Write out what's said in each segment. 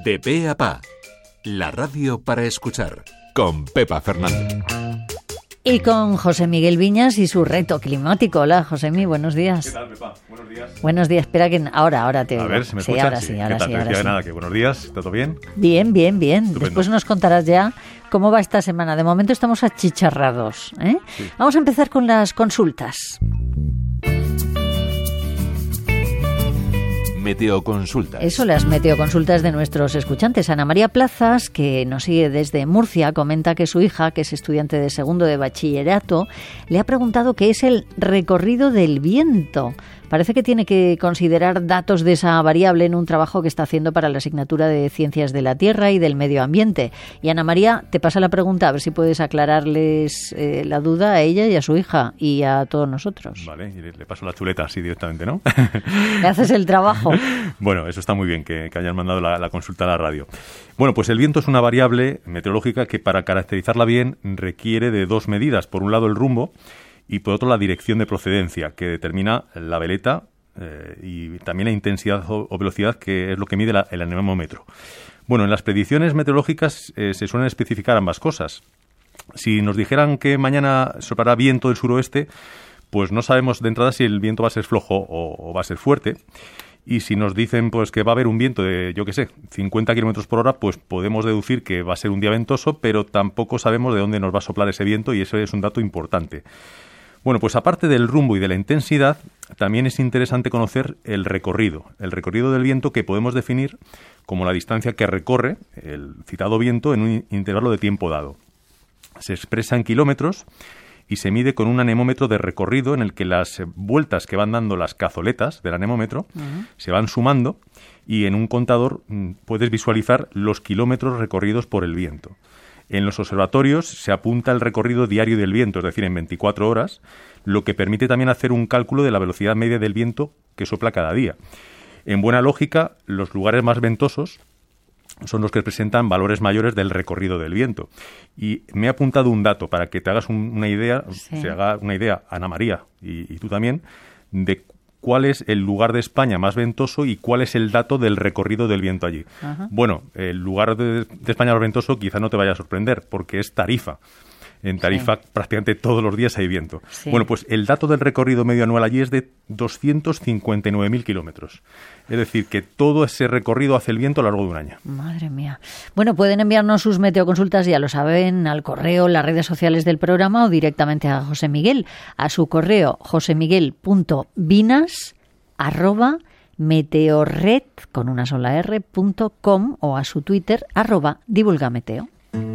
De pe a pa, la radio para escuchar, con Pepa Fernández. Y con José Miguel Viñas y su reto climático. Hola, Josemi, buenos días. ¿Qué tal, Pepa? Buenos días. Buenos días, espera que ahora te oigo. A ver, ¿se me escucha? Sí, ahora sí. ¿Qué tal? Te decía nada, que buenos días, ¿todo bien? Bien. Estupendo. Después nos contarás ya cómo va esta semana. De momento estamos achicharrados, ¿eh? Sí. Vamos a empezar con las consultas. Meteoconsultas. Eso, las meteoconsultas de nuestros escuchantes. Ana María Plazas, que nos sigue desde Murcia, comenta que su hija, que es estudiante de segundo de bachillerato, le ha preguntado qué es el recorrido del viento. Parece que tiene que considerar datos de esa variable en un trabajo que está haciendo para la asignatura de Ciencias de la Tierra y del Medio Ambiente. Y Ana María, te pasa la pregunta, a ver si puedes aclararles la duda a ella y a su hija y a todos nosotros. Vale, y le paso la chuleta así directamente, ¿no? Le haces el trabajo. Bueno, eso está muy bien, que hayan mandado la consulta a la radio. Bueno, pues el viento es una variable meteorológica que para caracterizarla bien requiere de dos medidas. Por un lado el rumbo y por otro la dirección de procedencia, que determina la veleta y también la intensidad o velocidad, que es lo que mide el anemómetro. Bueno, en las predicciones meteorológicas se suelen especificar ambas cosas. Si nos dijeran que mañana soplará viento del suroeste, pues no sabemos de entrada si el viento va a ser flojo o va a ser fuerte. Y si nos dicen pues que va a haber un viento de, 50 kilómetros por hora, pues podemos deducir que va a ser un día ventoso, pero tampoco sabemos de dónde nos va a soplar ese viento y eso es un dato importante. Bueno, pues aparte del rumbo y de la intensidad, también es interesante conocer el recorrido del viento, que podemos definir como la distancia que recorre el citado viento en un intervalo de tiempo dado. Se expresa en kilómetros y se mide con un anemómetro de recorrido en el que las vueltas que van dando las cazoletas del anemómetro se van sumando y en un contador puedes visualizar los kilómetros recorridos por el viento. En los observatorios se apunta el recorrido diario del viento, es decir, en 24 horas, lo que permite también hacer un cálculo de la velocidad media del viento que sopla cada día. En buena lógica, los lugares más ventosos son los que presentan valores mayores del recorrido del viento. Y me he apuntado un dato para que te hagas una idea, se haga una idea, Ana María, y tú también, de cuál es el lugar de España más ventoso y cuál es el dato del recorrido del viento allí. Ajá. Bueno, el lugar de España más ventoso quizá no te vaya a sorprender, porque es Tarifa. En Tarifa prácticamente todos los días hay viento. Sí. Bueno, pues el dato del recorrido medio anual allí es de 259.000 kilómetros. Es decir, que todo ese recorrido hace el viento a lo largo de un año. Madre mía. Bueno, pueden enviarnos sus meteoconsultas, ya lo saben, al correo, las redes sociales del programa o directamente a José Miguel, a su correo josemiguel.vinas@meteorred, con una sola r.com, o a su Twitter, @divulgameteo.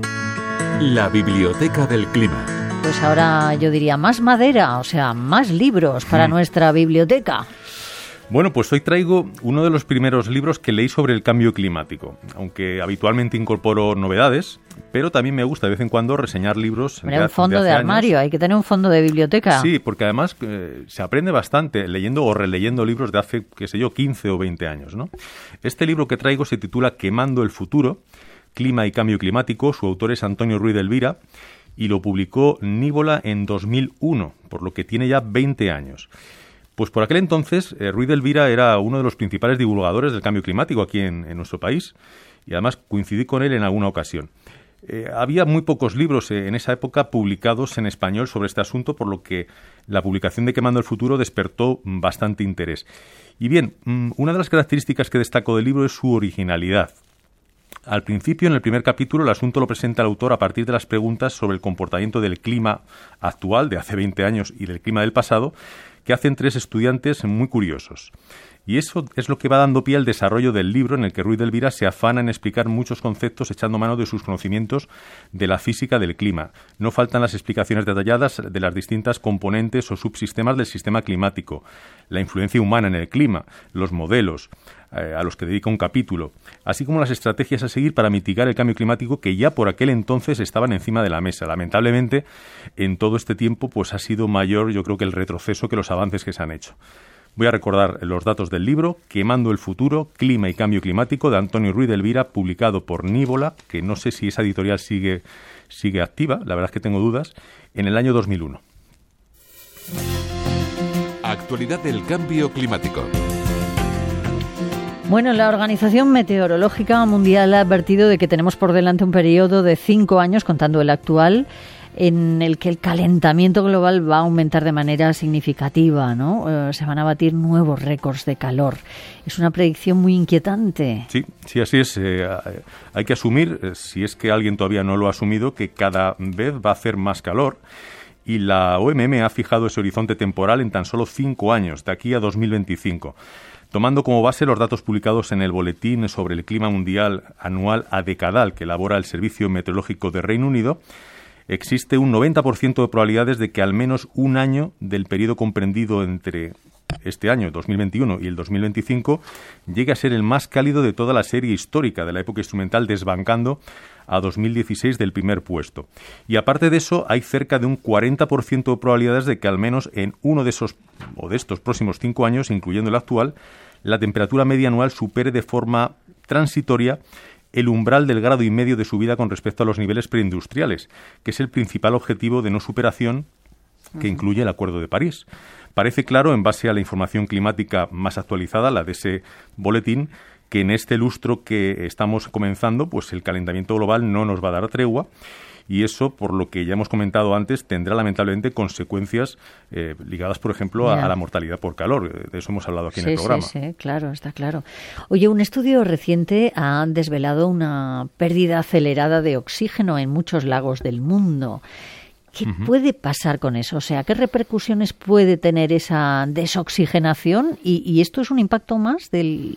La biblioteca del clima. Pues ahora yo diría más madera, o sea, más libros para nuestra biblioteca. Bueno, pues hoy traigo uno de los primeros libros que leí sobre el cambio climático, aunque habitualmente incorporo novedades, pero también me gusta de vez en cuando reseñar libros. Mira, un fondo de armario, hay que tener un fondo de biblioteca. Sí, porque además se aprende bastante leyendo o releyendo libros de hace, 15 o 20 años, ¿no? Este libro que traigo se titula Quemando el futuro, Clima y Cambio Climático. Su autor es Antonio Ruiz de Elvira y lo publicó Nívola en 2001, por lo que tiene ya 20 años. Pues por aquel entonces, Ruiz de Elvira era uno de los principales divulgadores del cambio climático aquí en nuestro país y además coincidí con él en alguna ocasión. Había muy pocos libros en esa época publicados en español sobre este asunto, por lo que la publicación de Quemando el futuro despertó bastante interés. Y bien, una de las características que destaco del libro es su originalidad. Al principio, en el primer capítulo, el asunto lo presenta el autor a partir de las preguntas sobre el comportamiento del clima actual, de hace 20 años, y del clima del pasado, que hacen tres estudiantes muy curiosos. Y eso es lo que va dando pie al desarrollo del libro, en el que Ruiz de Elvira se afana en explicar muchos conceptos echando mano de sus conocimientos de la física del clima. No faltan las explicaciones detalladas de las distintas componentes o subsistemas del sistema climático, la influencia humana en el clima, los modelos a los que dedica un capítulo, así como las estrategias a seguir para mitigar el cambio climático, que ya por aquel entonces estaban encima de la mesa. Lamentablemente, en todo este tiempo pues ha sido mayor, yo creo, que el retroceso que los avances que se han hecho. Voy a recordar los datos del libro Quemando el futuro, Clima y Cambio Climático, de Antonio Ruiz de Elvira, publicado por Nívola, que no sé si esa editorial sigue activa, la verdad es que tengo dudas, en el año 2001. Actualidad del cambio climático. Bueno, la Organización Meteorológica Mundial ha advertido de que tenemos por delante un periodo de 5 años, contando el actual, en el que el calentamiento global va a aumentar de manera significativa, ¿no? Se van a batir nuevos récords de calor. Es una predicción muy inquietante. Sí, así es. Hay que asumir, si es que alguien todavía no lo ha asumido, que cada vez va a hacer más calor. Y la OMM ha fijado ese horizonte temporal en tan solo 5 años, de aquí a 2025. Tomando como base los datos publicados en el Boletín sobre el Clima Mundial Anual a Decadal que elabora el Servicio Meteorológico de Reino Unido, existe un 90% de probabilidades de que al menos un año del periodo comprendido entre este año, 2021, y el 2025, llegue a ser el más cálido de toda la serie histórica de la época instrumental, desbancando a 2016 del primer puesto. Y aparte de eso, hay cerca de un 40% de probabilidades de que al menos en uno de estos próximos 5 años, incluyendo el actual, la temperatura media anual supere de forma transitoria el umbral del 1,5 grados de subida con respecto a los niveles preindustriales, que es el principal objetivo de no superación que incluye el Acuerdo de París. Parece claro, en base a la información climática más actualizada, la de ese boletín, que en este lustro que estamos comenzando, pues el calentamiento global no nos va a dar tregua, y eso, por lo que ya hemos comentado antes, tendrá lamentablemente consecuencias ligadas, por ejemplo, a la mortalidad por calor. De eso hemos hablado aquí en el programa. Sí, claro, está claro. Oye, un estudio reciente ha desvelado una pérdida acelerada de oxígeno en muchos lagos del mundo. ¿Qué puede pasar con eso? O sea, ¿qué repercusiones puede tener esa desoxigenación? ¿Y esto es un impacto más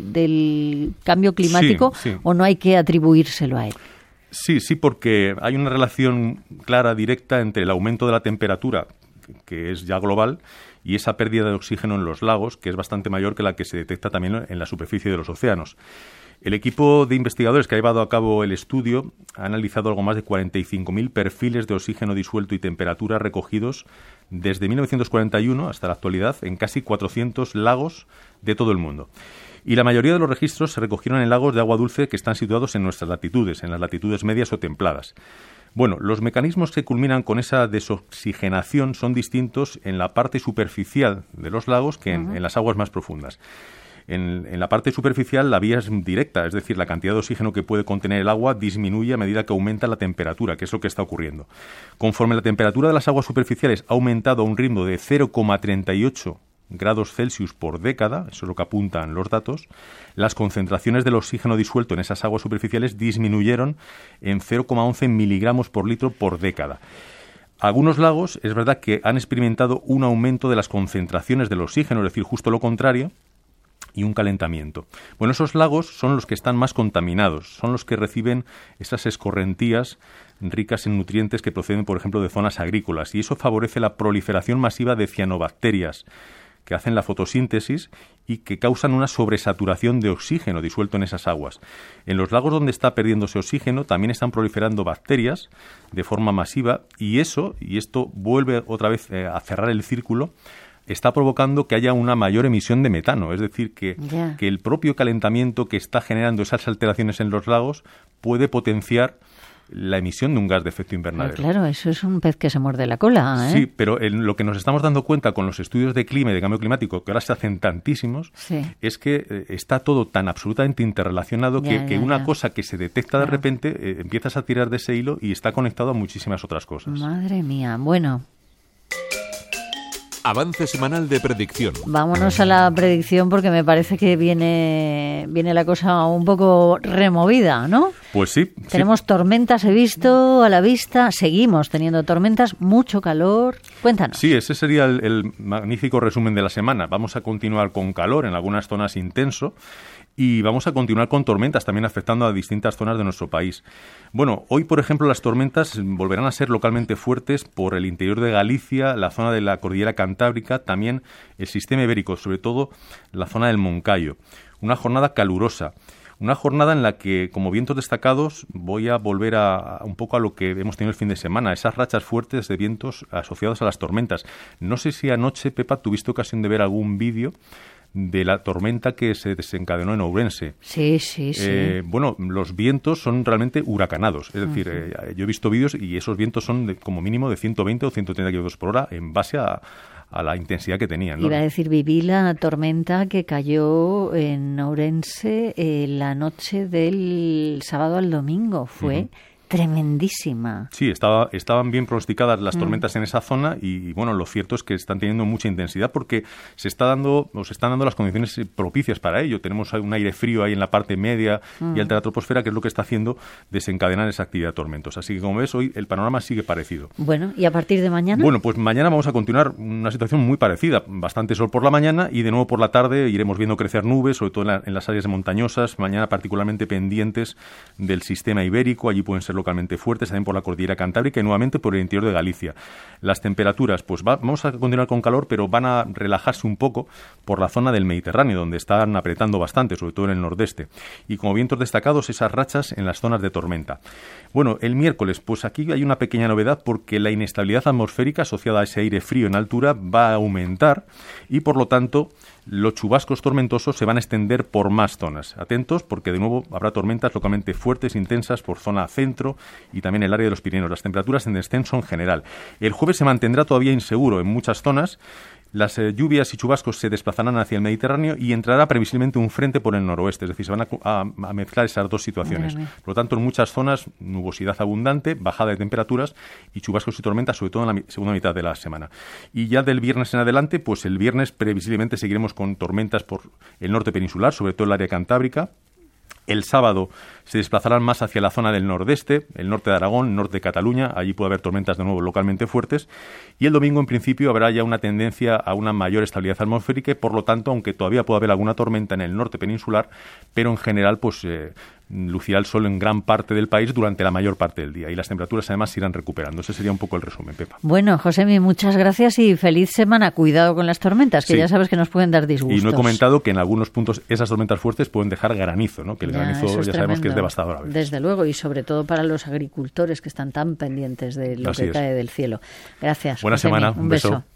del cambio climático o no hay que atribuírselo a él? Sí, porque hay una relación clara, directa entre el aumento de la temperatura, que es ya global, y esa pérdida de oxígeno en los lagos, que es bastante mayor que la que se detecta también en la superficie de los océanos. El equipo de investigadores que ha llevado a cabo el estudio ha analizado algo más de 45.000 perfiles de oxígeno disuelto y temperatura recogidos desde 1941 hasta la actualidad en casi 400 lagos de todo el mundo. Y la mayoría de los registros se recogieron en lagos de agua dulce que están situados en nuestras latitudes, en las latitudes medias o templadas. Bueno, los mecanismos que culminan con esa desoxigenación son distintos en la parte superficial de los lagos que en las aguas más profundas. En la parte superficial la vía es directa, es decir, la cantidad de oxígeno que puede contener el agua disminuye a medida que aumenta la temperatura, que es lo que está ocurriendo. Conforme la temperatura de las aguas superficiales ha aumentado a un ritmo de 0,38 grados Celsius por década, eso es lo que apuntan los datos, las concentraciones del oxígeno disuelto en esas aguas superficiales disminuyeron en 0,11 miligramos por litro por década. Algunos lagos es verdad que han experimentado un aumento de las concentraciones del oxígeno, es decir, justo lo contrario, y un calentamiento. Bueno, esos lagos son los que están más contaminados, son los que reciben esas escorrentías ricas en nutrientes que proceden, por ejemplo, de zonas agrícolas, y eso favorece la proliferación masiva de cianobacterias que hacen la fotosíntesis y que causan una sobresaturación de oxígeno disuelto en esas aguas. En los lagos donde está perdiéndose oxígeno también están proliferando bacterias de forma masiva y esto vuelve otra vez a cerrar el círculo, está provocando que haya una mayor emisión de metano, es decir, que el propio calentamiento que está generando esas alteraciones en los lagos puede potenciar la emisión de un gas de efecto invernadero. Pero claro, eso es un pez que se muerde la cola, ¿eh? Sí, pero lo que nos estamos dando cuenta con los estudios de clima y de cambio climático, que ahora se hacen tantísimos, es que está todo tan absolutamente interrelacionado que una cosa que se detecta de repente empiezas a tirar de ese hilo y está conectado a muchísimas otras cosas. Madre mía, bueno. Avance semanal de predicción. Vámonos a la predicción porque me parece que viene la cosa un poco removida, ¿no? Pues sí. Tenemos tormentas, he visto, a la vista. Seguimos teniendo tormentas, mucho calor. Cuéntanos. Sí, ese sería el magnífico resumen de la semana. Vamos a continuar con calor, en algunas zonas intenso. Y vamos a continuar con tormentas también afectando a distintas zonas de nuestro país. Bueno, hoy, por ejemplo, las tormentas volverán a ser localmente fuertes por el interior de Galicia, la zona de la cordillera Cantábrica, también el sistema ibérico, sobre todo la zona del Moncayo. Una jornada calurosa. Una jornada en la que, como vientos destacados, voy a volver un poco a lo que hemos tenido el fin de semana, esas rachas fuertes de vientos asociados a las tormentas. No sé si anoche, Pepa, tuviste ocasión de ver algún vídeo de la tormenta que se desencadenó en Ourense. Sí. Bueno, los vientos son realmente huracanados. Es decir, yo he visto vídeos y esos vientos son como mínimo de 120 o 130 kilómetros por hora en base a la intensidad que tenían, ¿no? Iba a decir, viví la tormenta que cayó en Ourense la noche del sábado al domingo. Fue tremendísima. Sí, estaban bien pronosticadas las tormentas en esa zona y bueno, lo cierto es que están teniendo mucha intensidad porque se están dando las condiciones propicias para ello. Tenemos un aire frío ahí en la parte media y alta de la troposfera, que es lo que está haciendo desencadenar esa actividad de tormentos. Así que, como ves, hoy el panorama sigue parecido. Bueno, ¿y a partir de mañana? Bueno, pues mañana vamos a continuar una situación muy parecida. Bastante sol por la mañana y de nuevo por la tarde iremos viendo crecer nubes, sobre todo en las áreas montañosas, mañana particularmente pendientes del sistema ibérico. Allí pueden ser localmente fuertes, también por la cordillera cantábrica y nuevamente por el interior de Galicia. Las temperaturas, pues vamos a continuar con calor, pero van a relajarse un poco por la zona del Mediterráneo, donde están apretando bastante, sobre todo en el nordeste. Y como vientos destacados, esas rachas en las zonas de tormenta. Bueno, el miércoles, pues aquí hay una pequeña novedad porque la inestabilidad atmosférica asociada a ese aire frío en altura va a aumentar y, por lo tanto, los chubascos tormentosos se van a extender por más zonas. Atentos porque de nuevo habrá tormentas localmente fuertes, intensas por zona centro y también el área de los Pirineos. Las temperaturas en descenso en general. El jueves se mantendrá todavía inseguro en muchas zonas. Las lluvias y chubascos se desplazarán hacia el Mediterráneo y entrará previsiblemente un frente por el noroeste, es decir, se van a mezclar esas dos situaciones. Por lo tanto, en muchas zonas, nubosidad abundante, bajada de temperaturas y chubascos y tormentas, sobre todo en la segunda mitad de la semana. Y ya del viernes en adelante, pues el viernes previsiblemente seguiremos con tormentas por el norte peninsular, sobre todo el área cantábrica. El sábado se desplazarán más hacia la zona del nordeste, el norte de Aragón, norte de Cataluña, allí puede haber tormentas de nuevo localmente fuertes, y el domingo en principio habrá ya una tendencia a una mayor estabilidad atmosférica y por lo tanto, aunque todavía pueda haber alguna tormenta en el norte peninsular, pero en general pues lucirá el sol en gran parte del país durante la mayor parte del día y las temperaturas además se irán recuperando. Ese sería un poco el resumen, Pepa. Bueno, Josemi, muchas gracias y feliz semana. Cuidado con las tormentas, que ya sabes que nos pueden dar disgustos. Y no he comentado que en algunos puntos esas tormentas fuertes pueden dejar granizo, ¿no? Que el granizo ya sabemos que es devastador a veces. Desde luego, y sobre todo para los agricultores que están tan pendientes de lo que cae del cielo. Gracias. Buena semana. Un beso.